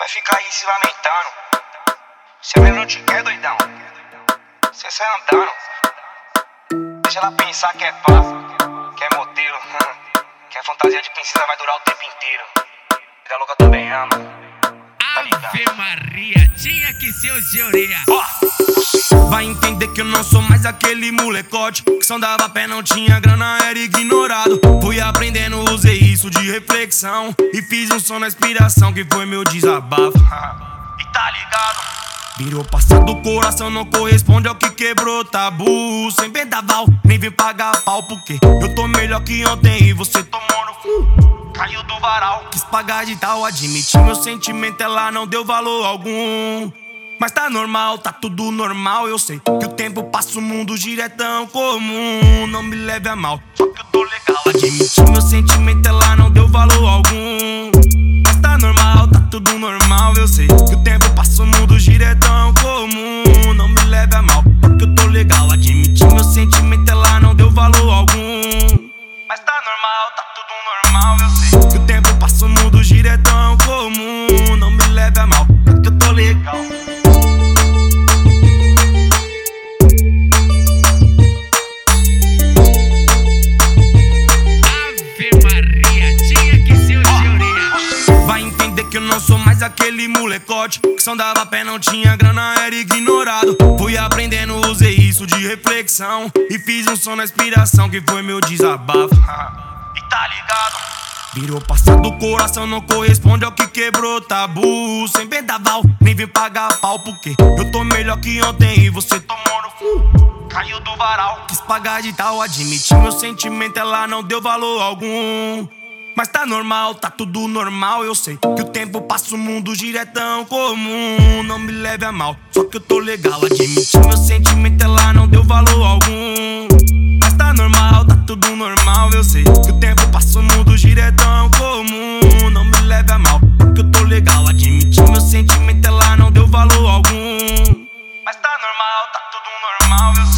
vai ficar aí se lamentando. Se a menina não te quer, doidão, cê sai andando. Deixa ela pensar que é pá, que é modelo, que a fantasia de princesa vai durar o tempo inteiro. Vida louca também ama. Ave Maria, tinha que ser o senhoria. Vai entender que eu não sou mais aquele molecote que só dava pé, não tinha grana, era ignorado. Fui aprendendo, usei isso de reflexão e fiz um som na inspiração que foi meu desabafo. E tá ligado? Virou passado, o coração não corresponde ao que quebrou tabu. Sem vendaval, nem vem pagar pau, porque eu tô melhor que ontem e você tomou no cu. Caiu do varal. Quis pagar de tal, admiti meu sentimento, ela não deu valor algum. Mas tá normal, tá tudo normal, eu sei que o tempo passa, o mundo gira, é tão comum. Não me leve a mal, Só que eu tô legal. admiti meu sentimento, ela não deu valor algum. Mas tá normal, tá tudo normal, eu sei que o tempo passa, o mundo gira, é tão comum. Não me leve a mal, só que eu tô legal. Admiti meu sentimento, ela não deu valor algum. Mas tá normal, tá tudo normal, eu sei. Que o tempo passa, o mundo gira, é tão comum. Não me leve a mal, só que eu tô legal. Que eu não sou mais aquele molecote que só dava pé, não tinha grana, era ignorado. Fui aprendendo, usei isso de reflexão e fiz um som na inspiração que foi meu desabafo. E tá ligado? Virou passado, o coração não corresponde ao que quebrou tabu. Sem vendaval, nem vem pagar pau, porque eu tô melhor que ontem e você tomou no cu. Caiu do varal. Quis pagar de tal, admiti meu sentimento, ela não deu valor algum. Mas tá normal, tá tudo normal, eu sei que o tempo passa, o mundo gira, é tão comum. Não me leve a mal, só que eu tô legal. Admiti meu sentimento, ela não deu valor algum. Mas tá normal, tá tudo normal, eu sei que o tempo passa, o mundo gira, é tão comum. Não me leve a mal, só que eu tô legal. Admiti meu sentimento, ela não deu valor algum. Mas tá normal, tá tudo normal, eu sei.